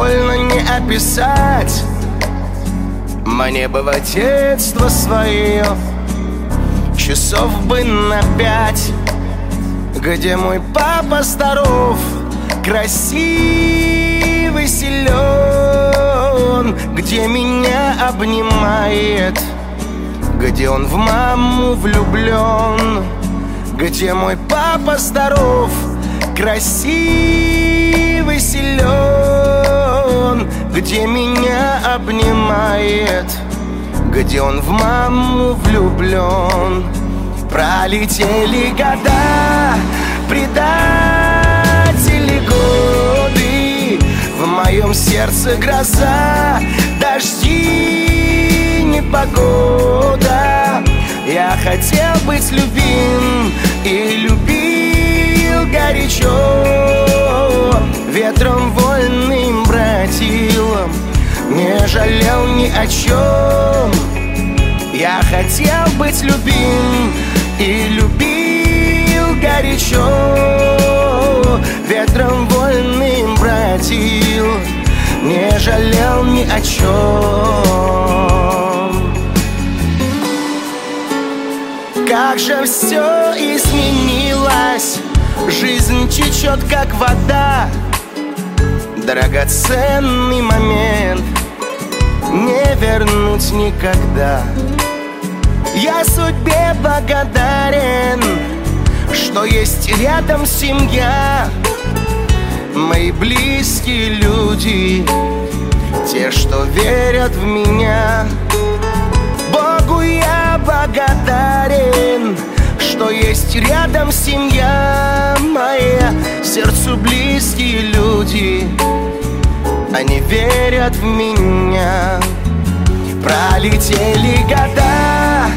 больно не описать. Мне бы в детство свое часов бы на 5, где мой папа здоров, красивый, силен, где меня обнимает, где он в маму влюблен, где мой папа здоров, красивый, силен, где меня обнимает, где он в маму влюблен. Пролетели года, предатели годы, в моем сердце гроза, дожди, непогода. Я хотел быть любим и любил горячо, ветром вольным бродил, не жалел ни о чем. Я хотел быть любим и любил горячо, ветром вольным бродил, не жалел ни о чем. Как же все изменилось, жизнь течет как вода, драгоценный момент не вернуть никогда. Я судьбе благодарен, что есть рядом семья, мои близкие люди, те, что верят в меня. Богу я благодарен, что есть рядом семья моя, сердцу близкие люди, они верят в меня. Пролетели года,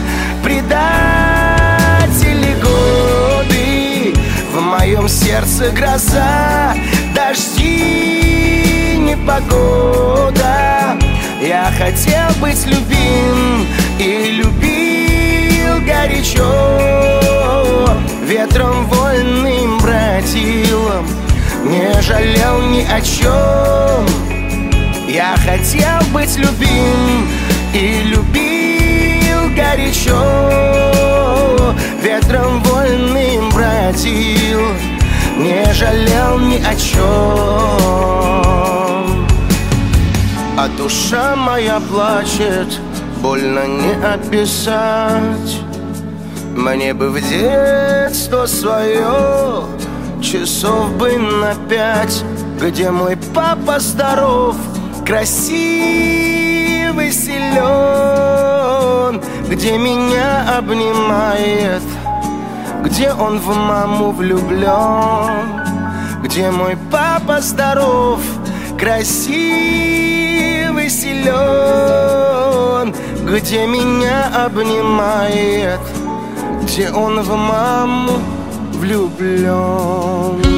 предатели годы, в моем сердце гроза, дожди, непогода. Я хотел быть любим и любил горячо, ветром вольным бродил, не жалел ни о чем. Я хотел быть любим и любил горячо, ветром вольным бродил, не жалел ни о чем. А душа моя плачет, больно не описать. Мне бы в детство свое часов бы на 5, где мой папа здоров, красивый, силен, где меня обнимает, где он в маму влюблен, где мой папа здоров, красивый, силен, где меня обнимает, где он в маму влюблен.